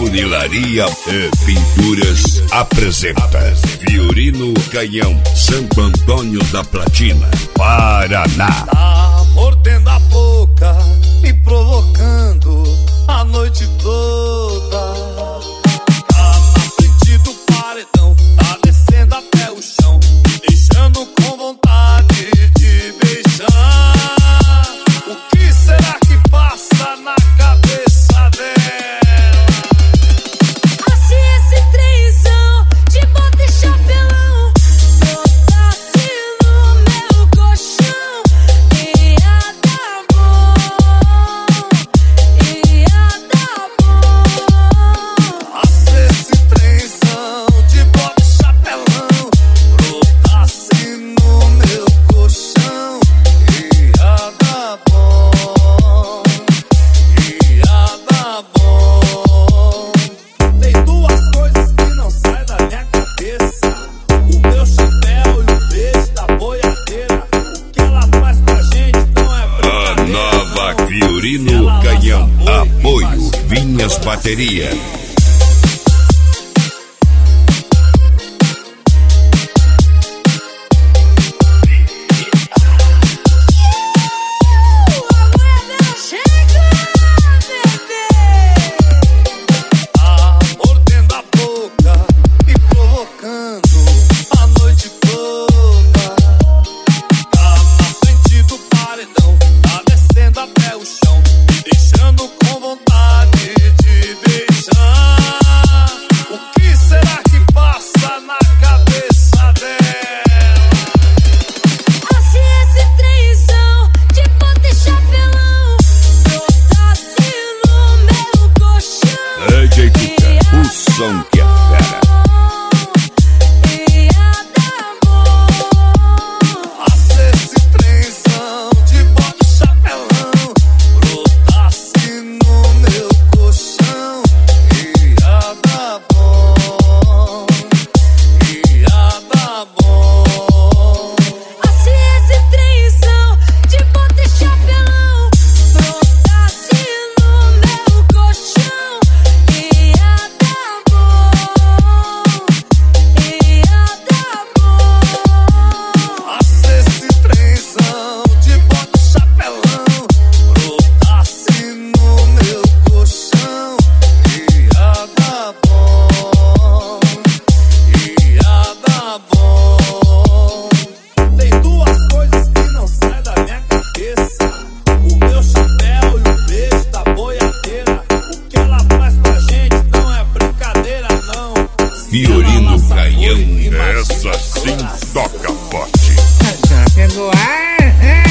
Funilaria e Pinturas apresenta Fiorino Canhão, Santo Antônio da Platina, Paraná. Tá mordendo a boca, me provocando a noite toda. Tá na frente do paredão, tá descendo até o chão, me deixando com vontade de beijar. O que será que passa na cabeça dela? Se esse trenzão de bota e chapelão brotasse no meu colchão, ia dar bom, ia dar bom. Se esse trenzão de bota e chapelão brotasse no meu colchão, ia dar bom, ia dar bom. Tem duas coisas que não saem da minha cabeça: o meu chapéu e o beijo da boiadeira. O que ela faz com a gente não é A brincadeira. nova não. Fiorino Canhão, apoio Vinhas Bateria. Tá mordendo a boca, me provocando a noite toda. Tá na frente do paredão, tá descendo até o chão, me deixando com vontade de beijar. O que será que passa na cabeça dela? Se esse trenzão de bota e chapelão brotasse no meu colchão, DJ Cuca, o som que é fera. ia dar bom. Se esse trenzão de bota e chapelão brotasse no meu colchão, ia dar bom, ia dar bom. Se esse trenzão de bota e chapelão brotasse no meu colchão, ia dar bom, ia dar bom. Se esse trenzão de bota e chapelão brotasse no meu colchão, ia dar bom, ia dar bom. Tem duas coisas que não saem da minha cabeça: o meu chapéu e o beijo da boiadeira. O que ela faz com a gente não é brincadeira, não. Fiorino Canhão, essa sim toca forte. Já pegou ar?